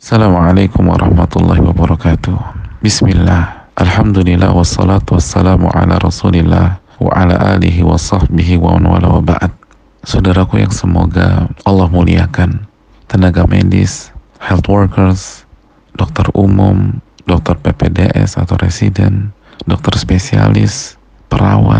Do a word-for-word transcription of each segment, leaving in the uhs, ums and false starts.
Assalamualaikum warahmatullahi wabarakatuh. Bismillah, alhamdulillah, wassalatu wassalamu ala rasulillah wa ala alihi wa sahbihi wa man wala wa ba'd. Saudaraku yang semoga Allah muliakan, tenaga medis, health workers, dokter umum, dokter P P D S atau residen, dokter spesialis, perawat,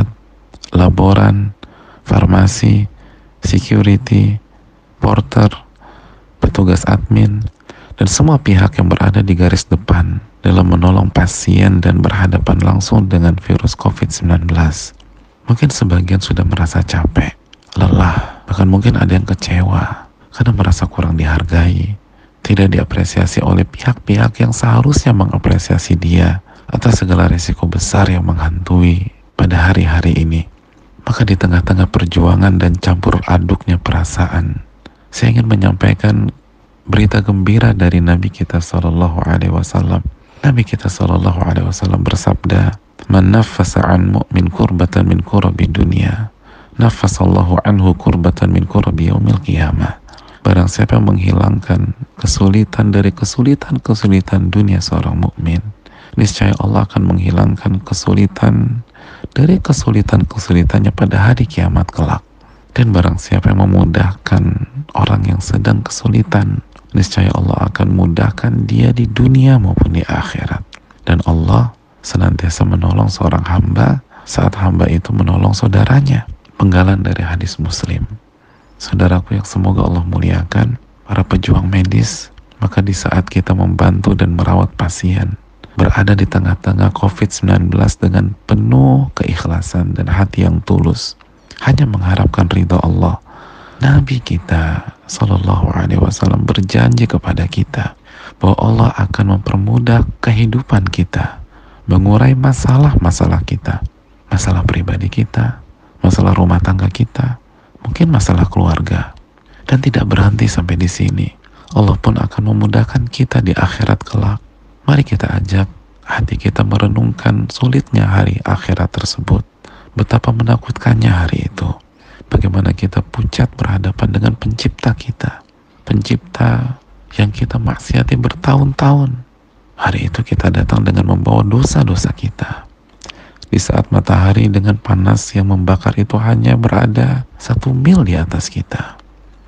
laboran, farmasi, security, porter, petugas admin, dan semua pihak yang berada di garis depan dalam menolong pasien dan berhadapan langsung dengan virus covid sembilan belas. Mungkin sebagian sudah merasa capek, lelah, bahkan mungkin ada yang kecewa karena merasa kurang dihargai, tidak diapresiasi oleh pihak-pihak yang seharusnya mengapresiasi dia atas segala risiko besar yang menghantui pada hari-hari ini. Maka di tengah-tengah perjuangan dan campur aduknya perasaan, saya ingin menyampaikan berita gembira dari Nabi kita Sallallahu Alaihi Wasallam. Nabi kita Sallallahu Alaihi Wasallam bersabda, "Man naffasa an mu'min kurbatan min kurabi dunia, naffasallahu anhu kurbatan min kurabi yaumil qiyamah." Barang siapa yang menghilangkan kesulitan dari kesulitan-kesulitan dunia seorang mukmin, niscaya Allah akan menghilangkan kesulitan dari kesulitan-kesulitannya pada hari kiamat kelak. Dan barang siapa yang memudahkan orang yang sedang kesulitan, niscaya Allah akan mudahkan dia di dunia maupun di akhirat. Dan Allah senantiasa menolong seorang hamba saat hamba itu menolong saudaranya. Penggalan dari hadis Muslim. Saudaraku yang semoga Allah muliakan, para pejuang medis, maka di saat kita membantu dan merawat pasien, berada di tengah-tengah covid sembilan belas dengan penuh keikhlasan dan hati yang tulus, hanya mengharapkan ridha Allah, Nabi kita Sallallahu Alaihi Wasallam berjanji kepada kita bahwa Allah akan mempermudah kehidupan kita, mengurai masalah-masalah kita, masalah pribadi kita, masalah rumah tangga kita, mungkin masalah keluarga. Dan tidak berhenti sampai di sini, Allah pun akan memudahkan kita di akhirat kelak. Mari kita ajak hati kita merenungkan sulitnya hari akhirat tersebut, betapa menakutkannya hari itu, bagaimana kita pucat berhadapan dengan pencipta kita, pencipta yang kita maksiati bertahun-tahun. Hari itu kita datang dengan membawa dosa-dosa kita. Di saat matahari dengan panas yang membakar itu hanya berada satu mil di atas kita.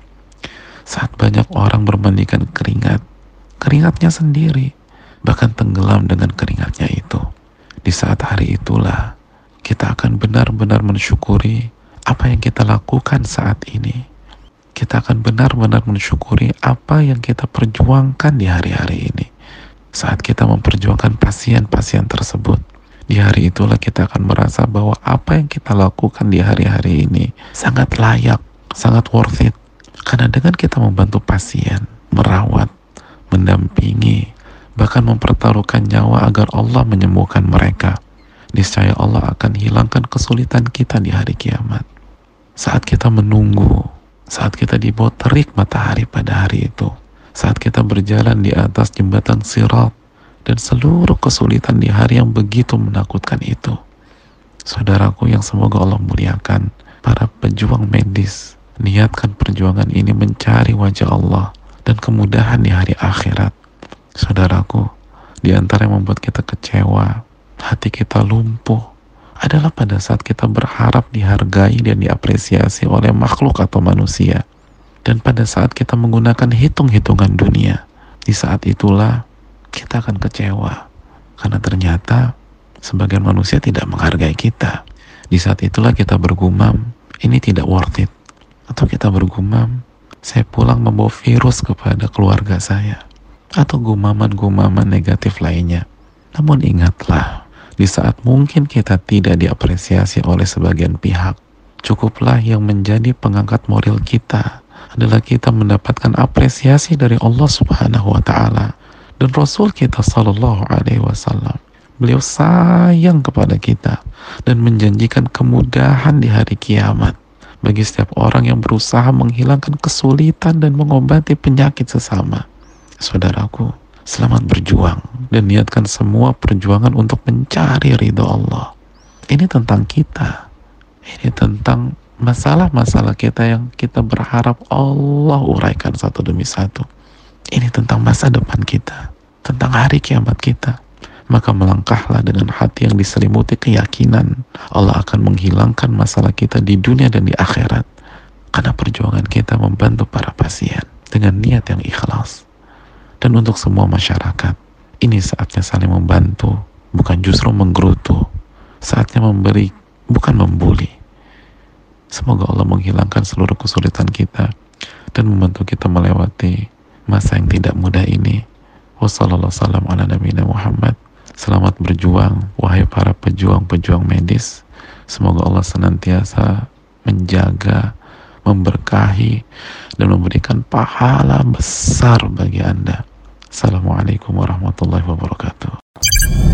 Saat banyak orang bermandikan keringat, keringatnya sendiri, bahkan tenggelam dengan keringatnya itu. Di saat hari itulah kita akan benar-benar mensyukuri apa yang kita lakukan saat ini. Kita akan benar-benar mensyukuri apa yang kita perjuangkan di hari-hari ini. Saat kita memperjuangkan pasien-pasien tersebut, di hari itulah kita akan merasa bahwa apa yang kita lakukan di hari-hari ini sangat layak, sangat worth it. Karena dengan kita membantu pasien, merawat, mendampingi, bahkan mempertaruhkan nyawa agar Allah menyembuhkan mereka, niscaya Allah akan hilangkan kesulitan kita di hari kiamat. Saat kita menunggu, saat kita di bawah terik matahari pada hari itu, saat kita berjalan di atas jembatan Sirat, dan seluruh kesulitan di hari yang begitu menakutkan itu. Saudaraku yang semoga Allah muliakan, para pejuang medis, niatkan perjuangan ini mencari wajah Allah dan kemudahan di hari akhirat. Saudaraku, di antara yang membuat kita kecewa, hati kita lumpuh, adalah pada saat kita berharap dihargai dan diapresiasi oleh makhluk atau manusia. Dan pada saat kita menggunakan hitung-hitungan dunia, di saat itulah kita akan kecewa. Karena ternyata sebagian manusia tidak menghargai kita. Di saat itulah kita bergumam, ini tidak worth it. Atau kita bergumam, saya pulang membawa virus kepada keluarga saya. Atau gumaman-gumaman negatif lainnya. Namun ingatlah, di saat mungkin kita tidak diapresiasi oleh sebagian pihak, cukuplah yang menjadi pengangkat moral kita adalah kita mendapatkan apresiasi dari Allah Subhanahu wa Ta'ala dan Rasul kita Sallallahu Alaihi Wasallam. Beliau sayang kepada kita dan menjanjikan kemudahan di hari kiamat bagi setiap orang yang berusaha menghilangkan kesulitan dan mengobati penyakit sesama. Saudaraku, selamat berjuang dan niatkan semua perjuangan untuk mencari ridho Allah. Ini tentang kita. Ini tentang masalah-masalah kita yang kita berharap Allah uraikan satu demi satu. Ini tentang masa depan kita, tentang hari kiamat kita. Maka melangkahlah dengan hati yang diselimuti keyakinan Allah akan menghilangkan masalah kita di dunia dan di akhirat. Karena perjuangan kita membantu para pasien dengan niat yang ikhlas. Dan untuk semua masyarakat, ini saatnya saling membantu, bukan justru menggerutu. Saatnya memberi, bukan membuli. Semoga Allah menghilangkan seluruh kesulitan kita dan membantu kita melewati masa yang tidak mudah ini. Wassalamualaikum warahmatullahi wabarakatuh. Selamat berjuang, wahai para pejuang-pejuang medis. Semoga Allah senantiasa menjaga, memberkahi, dan memberikan pahala besar bagi Anda. Assalamualaikum warahmatullahi wabarakatuh.